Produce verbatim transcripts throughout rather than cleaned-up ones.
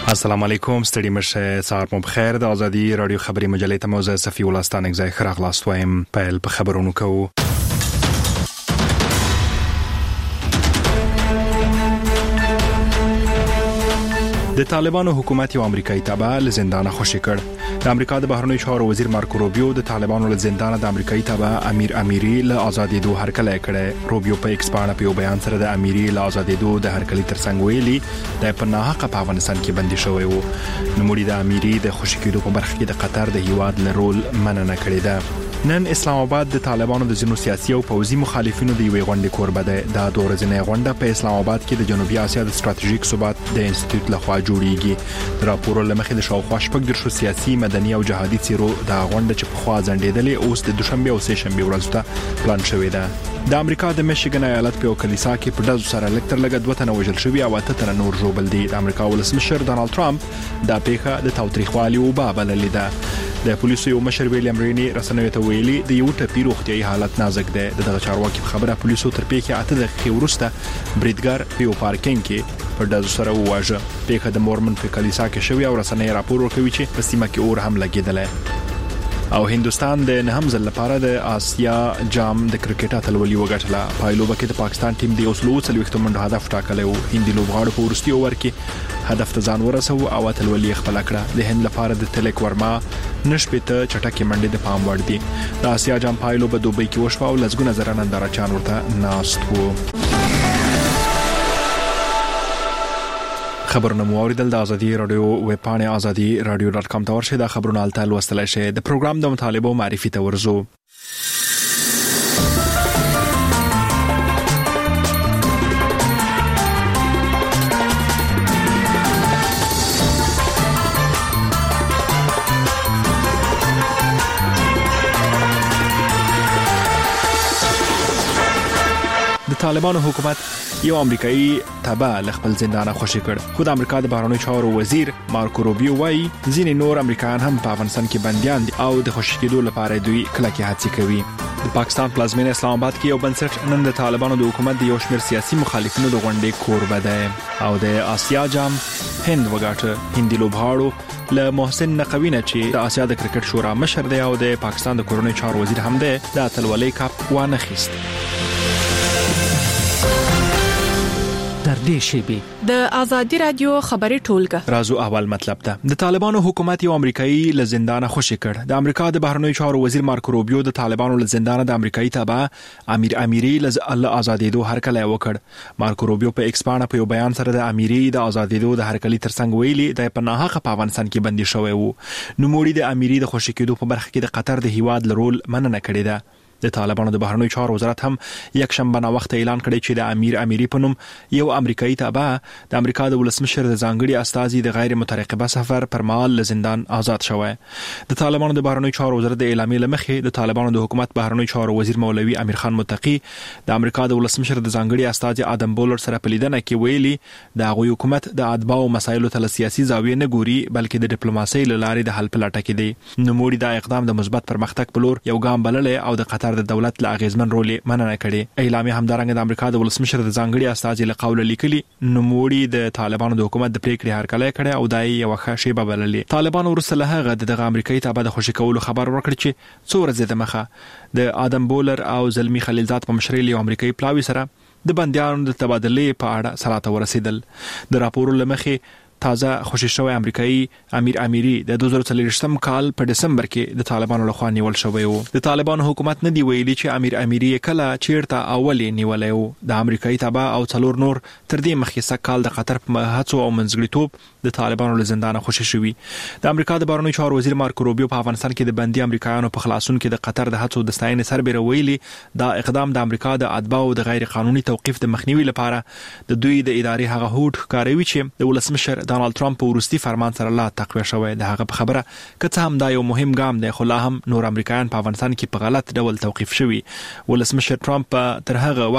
السلام علیکم ستړي مشه سهار مو بخیر د ازادي رادیو خبري مجلې ته موزه صفي ولستان ځای خراغلاست وایم په په خبرونو کوو. د طالبانو حکومت یو امریکایي تابع له زندانه خوشی کړ. د امریکا د بهرنیو چارو وزیر مارکو روبیو د طالبانو له زندانه د امریکایي تابع امیر امیری له ازادي دوه هرکلی کړي. روبیو په ایکس باندې په بیان سره د امیری له ازادي دوه د هرکلی ترڅنګ ویلي د پناه حق په افغانستان کې بندي شوی وو. نوموړي د امیری د خوشی کېدو په برخه کې د قطر د هیواد له رول مننه کړې ده. نن اسلام آباد د طالبانو د ځینو سیاسي او پوځي مخالفینو د یوې غونډې کوربه ده. دا د ورځنۍ غونډه په اسلام آباد کې د جنوبي اسیا د ستراتیژیک ثبات د انسټیټیوټ لخوا جوړیږي. د راپور لمخې د شاوخوا شپږ درشو سیاسي، مدني او جهادي څیرو د غونډه چې په خوا ځنډېدلې اوس د دوشنبه او سه شنبه ورځو ته پلان شوې ده. د امریکا د میشیګن ایالت په کلیسا کې په داسو سره لکټر لګ دوه تنه وژل شوی او اته تنه نور ژوبل دي. د امریکا ولسمشر ډانلډ ټرمپ دا پیښه د تاوتریخوالي او بابللې ده. د پولیسو یو مشر ویلیام رینی رسنیو ته ویلي د یو ټپي روغتيایي حالت نازک ده. دغه چارواکي خبره پولیسو تر پیښه اته دقیقې وروسته بریډګر په یو پارکینګ کې په داسو سره وواژه. پیښه د مورمن په کلیسا کې شوی او رسنۍ راپور ورکوي چې په سیمه کې اور هم لګیدل. او هندستان د نهم ځل لپاره د آسیا جام د کرکټ اتلولي وګټله. پایلوبه کې د پاکستان ټیم د اوسلو څلويختم منډه هدف ټاکلی و. هندي لوبغاړو په وروستي اوور کې هدف ته ځان ورسو او اتلولي خپل کړه. د هند لپاره د تلک ورما نشپته چټکي منډه د پام وړ دي. د آسیا جام پایلوبه دوبۍ کې وشو او لزګونه زره نندارچان ورته ناست وو. خبرونه مو اوریدل د ازادي رادیو ویب پاڼه ازادي رادیو ډاټ کام ته ورشئ. د خبرونو الته لوستلای شئ. د پروګرام د مطالبه معرفي ته ورزو. د طالبانو حکومت یو امریکایي تابع له خپل زندانه خوشی کړ. خو د امریکا د بهرنیو چارو وزیر مارکو روبیو وايي ځینې نور امریکایان هم په افغانستان کې بنديان دي او د خوشی کېدو لپاره دوی کلکې هڅې کوي. د پاکستان پلازمینه اسلام آباد کې یو بنسټ نن د طالبانو د حکومت د یو شمېر سیاسي مخالفینو د غونډې کوربه ده او د آسیا جام هند وګاټه. هندي لوبغاړو له محسن نقوی نه چې د آسیا د کرکټ شورا مشر دی او د پاکستان د کورنۍ چارو وزیر هم دی د اتلولۍ کاپ وانه خیست. در دې شیبه د ازادي رادیو خبري ټولګه رازو اول مطلب ده. د طالبانو حکومت یو امریکایي له زندانه خوشی کړ. د امریکا د بهرنیو چارو وزیر مارکو روبیو د طالبانو له زندانه د امریکایي تابع امیر امیری له ازادي دوه هرکلی وکړ. مارکو روبیو په ایکس باندې په یو بیان سره د امیری د ازادي دوه د هرکلی ترڅنګ ویلي د پناه حق په افغانستان کې بندي شوی وو. نوموړي د امیری د خوشی کېدو په برخه کې د قطر د هیواد لرول مننه کړې ده. د طالبانو د بهرنیو چارو وزارت هم یک شنبه نا وخت اعلان کړی چې د امیر امیری په نوم یو امریکایي تابع د امریکا د ولسمشر د ځانګړي استازي د غیر مترقبه سفر پر مهال له زندان آزاد شوی. د طالبانو د بهرنیو چارو وزارت د اعلامیې لمخې د طالبانو د حکومت بهرنیو چارو وزیر مولوي امیر خان متقی د امریکا د ولسمشر د ځانګړي استازي ادم بولر سره په لیدنه کې ویلي د هغوی حکومت د ادبا او مسایلو ته سیاسي زاویه نه ګوري بلکې د ډیپلوماسۍ له لارې د حل په لټه کې دی. نوموړي دا اقدام د مثبت پرمختګ په لور یو ګام بللی او د قطر د دولت له اغیزمن رول مننه کړي. اعلامیه همدارنګه د امریکا د ولسمشر د ځانګړي استازي له قوله لیکلي نوموړي د طالبانو د حکومت د پریکړې هرکلی کړي او دای یو ښه شیبه بللې. طالبانو وروسته له هغه د دغه امریکایي تابع د خوشی کولو خبر ورکړ چې څو ورځې د مخه د آدم بولر او زلمی خلیلزاد په مشرۍ له امریکایي پلاوی سره د بندیانو د تبادلې په اړه سراته ورسېدل. د راپور لمخې تازه خوشی شوی امریکایي امیر امیری د دوه زره څلوېښتم کال په دسمبر کې د طالبانو لخوا نیول شوی و. د طالبانو حکومت نه دی ویلي چې امیر امیری کله چیرته اولي نیولای و. د امریکایي تابع او څلور نور تر دې مخکې سږ کال د قطر په هڅو او منځګړیتوب د طالبانو له زندانه خوشی شوی. د امریکا د بهرنیو چارو وزیر مارکو روبیو په افغانستان کې د بندي امریکایانو په خلاصون کې د قطر د هڅو د ستاینې سربېره ویلي دا اقدام د امریکا د ادبا او د غیر قانوني توقيف د مخنیوي لپاره د دوی د ادارې هغه هوډ ښکاروي چې د ولسمشر ډانلډ ټرمپ په وروستي فرمان سره لا تقویه شوی. د هغه په خبره که څه هم دا یو مهم ګام دی خو لا هم نور امریکایان په افغانستان کې په غلط ډول توقيف شوي. ولسمشر ټرمپ تر هغه وخته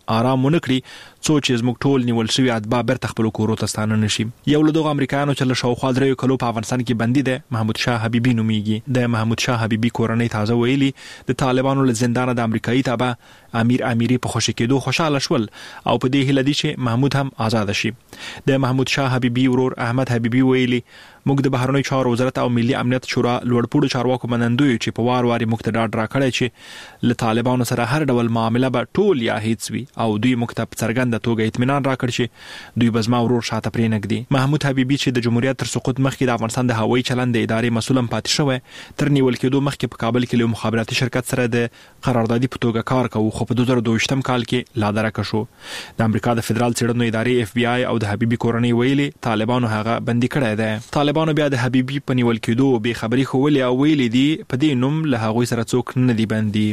آرام ونکړي څو چې زموږ ټول نیول شوی اتباع بیرته خپل کورو ته ستانه نشي. یو له دغو امریکایانو چې له شاوخوا دریو کلو په افغانستان کې بندي دی محمود شاه حبیبي نومیږي. د محمود شاه حبیبي کورنۍ تازه ویلي د طالبانو له زندانه د امریکایي تابع امیر امیری په خوشی کېدو خوشاله شول او په دې هیله دي چې محمود هم آزاد شي. د محمود شاه حبیبي ورور احمد حبیبي ویلي موږ د بهرنیو چارو وزارت او ملي امنیت شورا لوړپوړو چارواکو منندوی چې په وار واري موږ ته ډاډ راکړی چې له طالبانو سره هر ډول معامله به ټول یا هیڅ وي او دوی موږ ته په څرګنده توګه اطمینان راکړ چې دوی به زما ورور شاته پرې نږدي. محمود حبیبي چې د جمهوریت تر سقوط مخکې د افغانستان د هوایي چلند د ادارې مسؤل هم پاتې شوی تر نیول کېدو مخکې په کابل کې له مخابراتي شرکت سره د قراردادي په توګه کار کوي خو په دوه زره دوه ویشتم کال کې لا درکه شو. د امریکا د فدرال څېړنو ادارې اف بی آی او د حبیبي کورنۍ ویلي طالبانو هغه بندي کړی دی. طالبانو بیا د حبیبي په نیول کېدو به خبري خولي او ویلي دي په دې نوم له هغوی سره څوک نه دی بندي.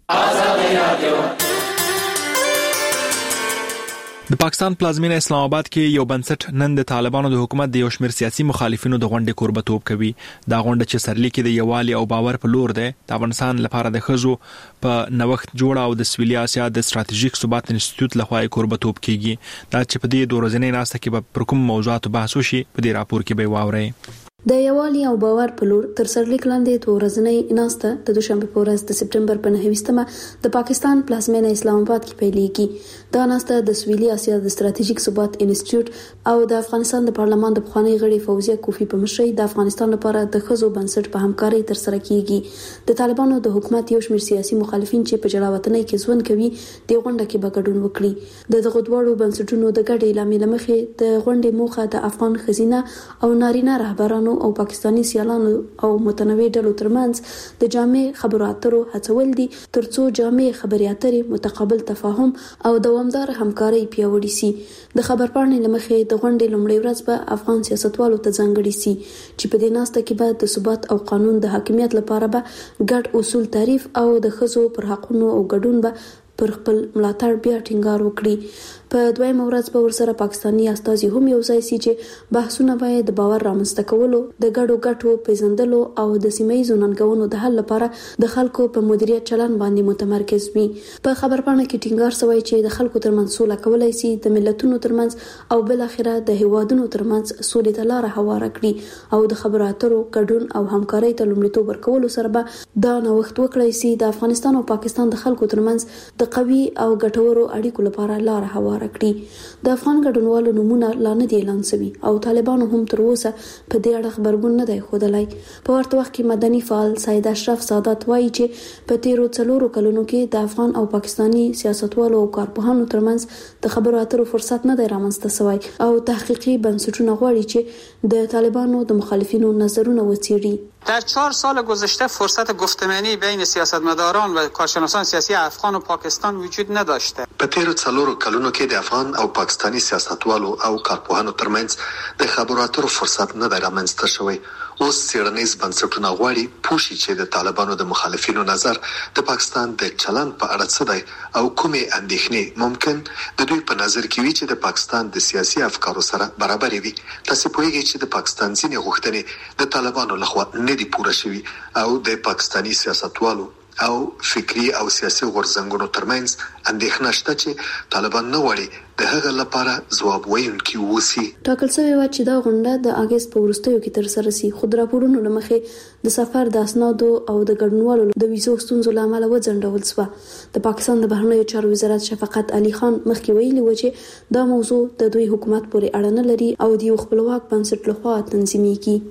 د پاکستان پلازمینه اسلام آباد کې یو بنسټ نن د طالبانو د حکومت د یو شمېر سیاسي مخالفینو د غونډې کوربتوب کوي. دا غونډه چې سرلیکي د یووالي او باور په لور ده د افغانستان لپاره د ښځو په نوښت جوړ او د سویلي اسیا د ستراتیژیک ثبات انسټیټیوټ لخوا کوربتوب کیږي. دا چې په دې دوه ورځې ناسته کې به پر کوم موضوعات بحث وشي په دې راپور کې به واورئ. د یووالي او باور په لور تر سرلیک لاندې دوه ورځنۍ ناسته د دوشنبه په ورځ د سپټمبر په نهه ویشتمه د پاکستان پلازمینه اسلام آباد کې پیلېږي. دا ناسته د سویلي اسیا د ستراتیژیک ثبات انسټیټیوټ او د افغانستان د پارلمان د پخوانی غړي فوزیه کوفی په مشرۍ د افغانستان لپاره د ښځو بنسټ په همکارۍ تر سره کیږي. د طالبانو د حکومت یو شمېر سیاسي مخالفین چې په جلاوطنۍ کې ژوند کوي د غونډه کې به ګډون وکړي. د دغه دوه بنسټونو د ګډې اعلامیې لمخې د غونډې موخه د افغان ښځینه او نارینه رهبرانو او پاکستاني سیالانو او متنوع ډلو ترمنځ د جامع خبرو اترو هڅول دي ترڅو جامع خبري اترې متقابل تفاهم او دوامدار همکاري پیاوړې سي. د خبرپاڼې لمخې د غونډې لومړۍ ورځ به افغان سیاستوالو ته ځانګړې سي چې په دې ناسته کې به د ثبات او قانون د حاکمیت لپاره به ګډ اصول تعریف او د ښځو پر حقونو او ګډون به پر خپل ملاتړ بیا ټینګار وکړي. په دویمه ورځ به ورسره پاکستاني استازي هم یو ځای سي چې بحثونه باید د باور رامنځته کولو د ګډو ګټو پیژندلو او د سیمه‌ییزو ننګونو د حل لپاره د خلکو په مدیریت چلن باندې متمرکز وي. په خبرپاڼه کې ټینګار شوی چې د خلکو ترمنځ سوله کولای سي د ملتونو ترمنځ او بل اخره د هیوادونو ترمنځ سولې ته لار هواره کړي او د خبرو اترو ګډون او همکارۍ ته لومړیتوب ورکولو سره به دا نوښت وکړای سي د افغانستان او پاکستان د خلکو ترمنځ د قوي او ګټورو اړیکو لپاره لار هواره کړي. د افغان ګډونوالو نمونه لا نه دي اعلان شوي او طالبانو هم تر اوسه په دې اړه خبرګون نه دی ښودلی. په ورته وخت کې مدني فعال سید اشرف سادات وایي چې په تیرو څلورو کلونو کې د افغان او پاکستاني سیاستوالو او کارپوهانو ترمنځ د خبرو اترو فرصت نه دی رامنځته شوی او تحقیقي بنسټونه غواړي چې د طالبانو د مخالفینو نظرونه وڅېړي. در چهار سال گذشته فرصت گفتمانی بین سیاستمداران و کارشناسان سیاسی افغان و پاکستان وجود نداشته. په تیرو څلورو کلونو کې د افغان او پاکستاني سیاستوالو او کارپوهانو ترمنځ د خبرو اترو فرصت نه دی رامنځته شوی. اوس څېړنیز بنسټونه غواړي پوه شي چې د طالبانو د مخالفینو نظر د پاکستان د چلند په اړه څه دی او کومې اندېښنې ممکن د دوی په نظر کې وي چې د پاکستان د سیاسي افکارو سره برابرې وي. تاسو پوهیږئ چې د پاکستان ځینې غوښتنې د طالبانو لخوا نه دي پوره شوي او د پاکستاني سیاستوالو او فکری او سیاسي غورځنګونو ترمنځ اندېښنه شته چې طالبان نه غواړي د هغه لپاره ځواب ویونکي ووسي. ټاکل شوی و چې دا غونډه د اګست په وروستیو کې ترسره شي خو د راپورونو له مخې د سفر د اسنادو او د ګډونوالو د ویزو ستونزو له امله وځنډول شوه. د پاکستان د بهرنیو چارو وزارت شفقت علي خان مخکې ویلي و چې دا موضوع د دوی حکومت پورې اړه نه لري او د یو خپلواک بنسټ لخوا تنظیمېږي.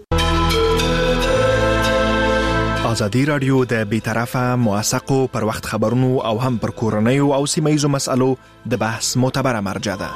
ازادي رادیو د بیطرفه موثقو پر وخت خبرونو او هم پر کورنیو او سیمه‌ییزو مسألو د بحث معتبره مرجع ده.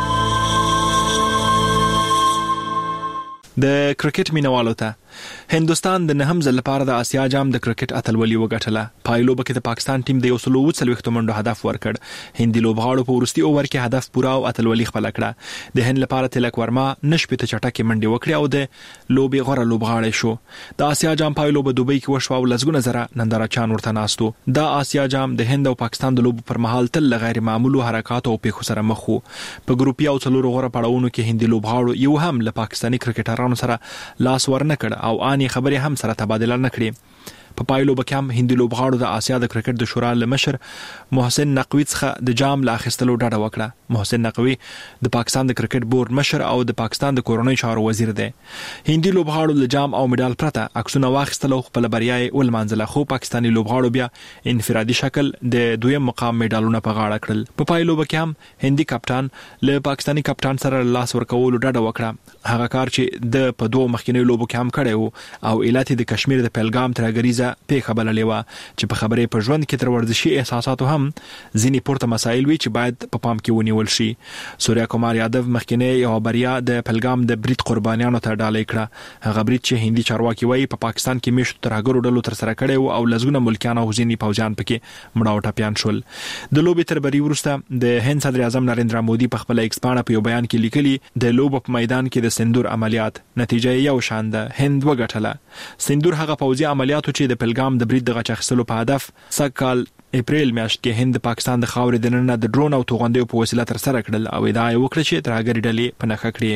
د کرکټ مینوالو ته هندستان د نهم ځل لپاره د آسیا جام د کرکټ اتلولي وګټله. پایلوبه کې د پاکستان ټیم د یو سل اووه څلوېښتو منډو هدف ورکړ. هندي لوبغاړو په وروستي اوور کې هدف پوره او اتلولي خپل کړه. د هند لپاره تلک ورما نشپته چټکه منډي وکړه او د لوبي غوړه لوبغاړی شو. د آسیا جام پایلوبه دوبۍ کې وشو او لزګونه زره نندارچان ورته ناستو. د آسیا جام د هند او پاکستان د لوبو پر مهال تل غیر معمولو حرکات او پیښو سره مخ وو. په ګروپي او څلورو غوړه پړاوونو کې هندي لوبغاړو یو هم له پاکستاني کرکټرانو سره لاس ورنکړ او اني خبرې هم سره تبادله نکړي. په پایلو بکم هندي لوبغاړو د آسیا د کرکټ د شورا لمشر محسن نقوی څخه د جام لا اخیستلو ډاډه وکړه. محسن نقوی د پاکستان د کرکټ بورډ مشر او د پاکستان د کورنۍ چارو وزیر دی. هندي لوبغاړو د جام او میډال پرته عکسونه واخیستل او خپل بریاي ولمانځله، خو پاکستاني لوبغاړو بیا انفرادي شکل د دویم مقام میډالونه په غاړه کړل. په پایلو بکم هندي کپټان له پاکستاني کپټان سره لاس ورکول ډاډه وکړه. هغه کار چې د په دوه مخکینی لوبو کې هم کړی او ایالت د کشمیر د پهلګام ترګریزه پیښه بللې و چې په خبرې په ژوند کې تر ورزشي احساساتو هم ځینې پورته مسایل وی چې باید په پام کې ونیول شي. سوریا کومار یادو مخکینی یو بریا د پهلګام د برید قربانیانو ته ډالۍ کړه. هغه برید چې هندي چارواکي وایي په پا پاکستان کې میشت ترهګرو ډلو تر سره کړي او لزګونه ملکیان او ځینې پوځیان پکې مړه او ټپيان شول. د لوبې تر بری وروسته د هند صدر اعظم نریندرا مودي په خپل ایکس پاڼه په یو بیان کې لیکلي د لوب په میدان کې د سندور عملیات نتیجه یو شان ده، هند وګټله. سندور هغه پوځي عملیاتو چې د پهلګام د برید د غچ اخیستلو په هدف سکهال اپریل میاشت کې هند پاکستان د خاورې د نننه د ډرون او توغندیو په وسیله تر سره کړل او ادعا یې وکړه چې ترهګري ډلې په نښه کړې.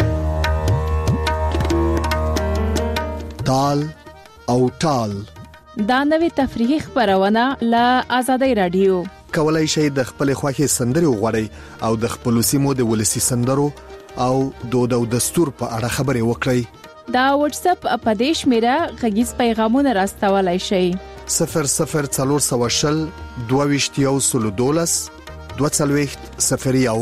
تال او ټال دا نوې تفریحي خبرونه له آزادۍ رادیو. کولای شئ د خپل خوښي سندري وغوړئ او د خپل سیمو د ولسی سندرو او دود او دستور په اړه خبرې وکړئ. دا واتس اپ اپدیش میرا غږیز پیغامونه راستولای شئ. صفر صفر څلور سوه شل دوه ویشت یو سلو دولس دوه څلوېښت صفر یو.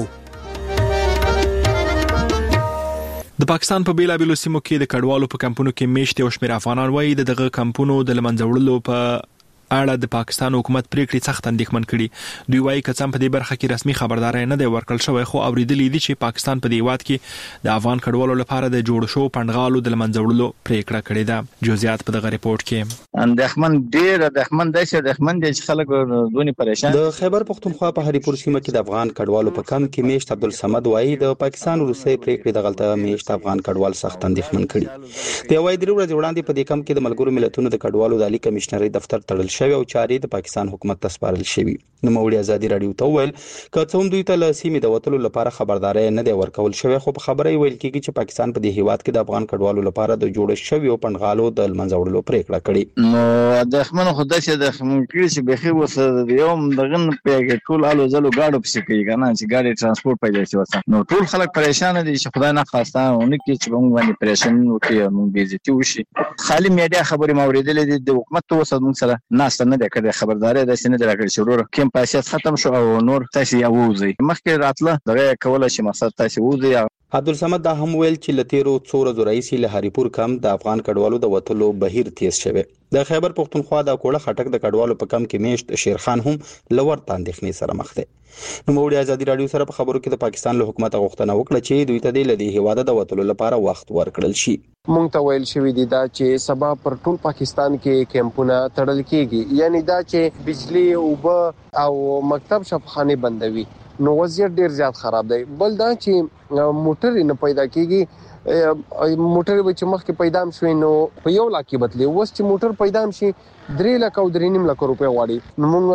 د پاکستان په بیلابیلو سیمو کې د کډوالو په کمپونو کې میشت او شمیر افغانان وایي دغه کمپونو د لمنځوړلو په اړه د پاکستان حکومت پریکړې سخت اندېښمن کړي. دوی وایي که څم په دې برخه کې رسمي خبرداري نه دی ورکړل شوی، خو اوریدلې دي چې پاکستان په دې واد کې د افغان کډوالو لپاره د جوړ شو پندغالو د لمنځوړلو پریکړه کړې ده. جزئیات په دغه ریپورت کې. اندېښمن ډېر اندېښمن دي چې اندېښمن دي چې خلک دونی پریشان. د خیبر پختونخوا په هریپور سیمه کې د افغان کډوالو په کم کې میشت عبدالصمد وایي د پاکستان روسي پریکړې د غلطه میشت افغان کډوال سخت اندېښمن کړي. د وایي درې ورځې وړاندې په دې کم کې د ملګرو ملتونو د کډوالو د عالی کمشنري دفتر تړل شوی او چاري د پاکستان حکومت ته سپارل شوی. نو موري ازادي رادیو ته ویل که څه هم دوی ته له سیمې د وټلو لپاره خبرداري نه دی ورکول شوی، خو په خبرې ویل کېږي چې پاکستان په دې هیواد کې د افغان کډوالو لپاره د جوړ شوی او پندغالو د منځوړلو پریکړه کړې. نو د خمن خدای چې د خمن کې چې بخي وسه یوم دغه په ټول الو زلو گاډو پسې کوي کنه چې گاډي ترانسپورت پیدا شي وسه. نو ټول خلک پریشان دي چې خدای نه خواسته اونې کې چې موږ باندې پریشان وکړي نو بیزتی وشي. خالي میډیا خبرې موریدلې دي د حکومت ته وسه موږ سره ناس نه ده کړې خبرداري ده چې نه درکړي شروع کیم پاسیت ختم شو او نور تاسو یې ووځي مخکې راتله دغه کوله چې مقصد تاسو ووځي. عبدالصمد دا هم ویل چې لتیرو څو ورځې راځي له هریپور کم د افغان کډوالو د وټلو بهیر تیز شوی. د خیبر پختونخوا د کوړه خټک د کډوالو په کم کې میشت شیرخان هم لور تاندېخنې سره مخ دی. نو موري ازادي رادیو سره په خبرو کې د پاکستان له حکومت غوښتنه وکړه چې دوی ته د لدی هواده د وټلو لپاره وخت ورکړل شي. مونږ ته ویل شوی دی دا چې سبا پر ټول پاکستان کې کیمپونه تړل کیږي، یعنی دا چې بجلی او او مکتب شفخانه بندوي. نو وضعیت ډیر زیات خراب دی. بل دا چې موټر نه پیدا کیږي، موټر به چې مخکې پیدا شوی نو په یو لاکه بدلی، اوس چې موټر پیدا شي درې لک او درې نیم لک روپیا وړي. نو موږ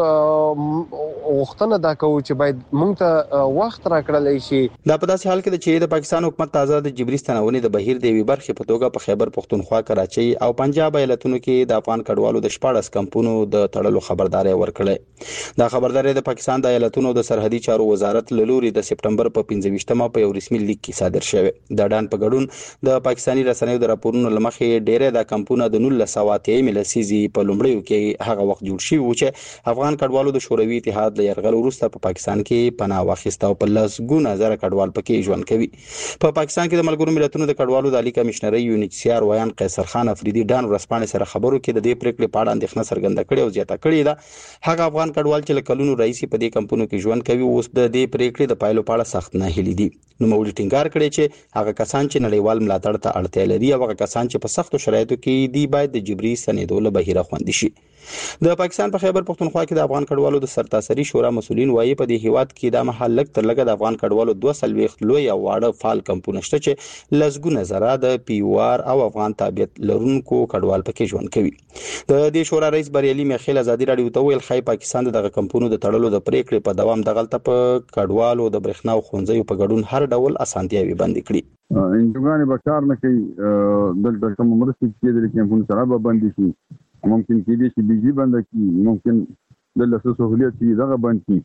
وختونه دا کوو چې باید موږ ته وخت راکړل شي. دا په داسې حال کې چې د پاکستان حکومت تازه د جبري ستنونې د بهیر د وی برخې په توګه په خیبر پختونخوا، کراچۍ او پنجاب ایالتونو کې د افغان کډوالو د شپږ کمپونو د تړلو خبرداري ورکړه. دا خبرداري د پاکستان د ایالتونو د سرحدي چارو وزارت له لوري د سپټمبر په پنځه ویشتمه په یو رسمي لیک کې صادر شوه. د ډان په ګډون د پاکستاني رسنیو د راپورونو لمخې ډېر د کمپونو د نولس سوه اتیا لسیزي په لومړیو کې هغه وخت جوړ شي و چې افغان کډوالو د شوروي اتحاد له یرغل وروسته په پاکستان کې پناه واخیسته او په لاس ګونه زره کډوال پکې ژوند کوي. په پاکستان کې د ملګرو ملتونو د کډوالو د عالی کمشنري یو ان ایچ سی آر ویان قیصر خان افریدي ډان ورسپانې سره خبرو کې د دې پریکړې په اړه اندېښنه څرګنده کړې او زیاته کړې ده هغه افغان کډوال چې کلونو رئیس په دې کمپونو کې ژوند کوي اوس د دې پریکړې د پایلو په اړه سخت نه هلي دي. نو مولي ټینګار کړي چې هغه کسان چې نړیوال ملاتړ ته اړتیا لري او هغه کسان چې په سختو شرایطو کې دي باید د جبري سنیدو له بهیره خوندي شي. د پاکستان په خیبر پختونخوا کې د افغان کډوالو د سرتاسري شورا مسولین وایي په دې هیواد کې د محل لک تر لګه د افغان کډوالو دوه سلويخت لوی او واړه فعال کمپونه شته چې لزګونه زره د پیوار او افغان تابعیت لرونکو کډوال پکې ژوند کوي. د دې شورا رئیس بریالي میخیل ازادي رادیو ته ویل خای پاکستان دغه کمپونو د تړلو د پریکړې په دوام د غلطه په کډوالو د برېښنا او خونځیو په ګډون هر ډول اسانتیاوي بند کړي. انجوګانې به کار نه کوي، دلته کوم مرستې چې د کمپونو سره به بند شي ممکن کې دې چې بجلی بند کی ممکن د لاسو سہولیت دې دغه بند کی